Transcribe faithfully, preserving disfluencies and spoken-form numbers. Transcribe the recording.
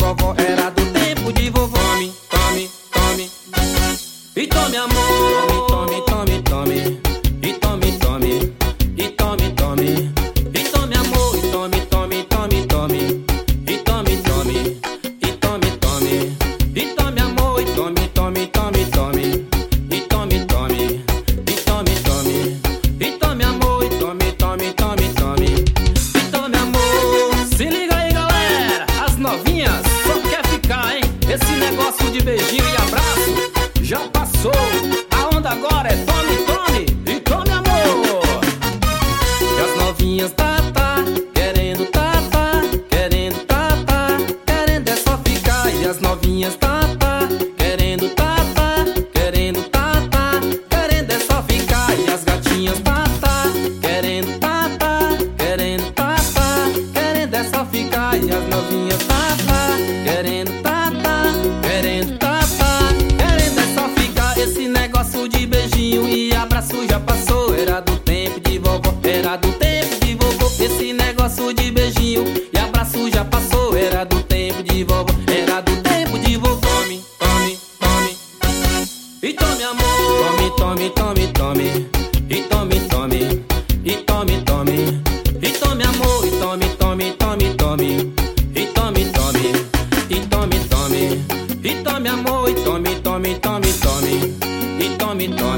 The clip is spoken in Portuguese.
vovó, era do tempo de vovó. Tome, tome, tome, e tome amor. Tome, tome, tome, e tome, tome, e tome, tome, e tome amor. E tome, tome, tome, tome, e tome, tome, e tome, tome, e tome amor. E tome, tome, tome, tome, e tome, tome, e tome, tome, e tome amor. E tome, tome, tome, tome, e tome amor. Se liga aí, galera, as novinhas só quer ficar, hein? Esse negócio de beijinho e abraço já passou. A onda agora é tome, tome e tome amor. E as novinhas tá, tá, querendo tá, tá, querendo tá, tá, querendo é só ficar. E as novinhas tá, tá, querendo tá, tá, querendo tá, tá, querendo é só ficar. E as gatinhas tá, tá, querendo tá, tá, querendo tá, tá, querendo é só ficar. E as novinhas tá, tá, querendo tá, tá, querendo tá, tá, querendo é só ficar. Esse negócio de beijinho e abraço já passou. Era do tempo de vovó, era do tempo de vovô. Esse negócio de beijinho e abraço já passou. Era do tempo de vovó, era do tempo de vovô. Tome, tome, tome, e tome amor. Tome, tome, tome, tome, e tome, tome, e tome, tome, e tome amor. E tome, tome, tome, tome, e tome, tome, e tome, tome, e tome amor. E tome, tome, tome, tome, e tome, tome.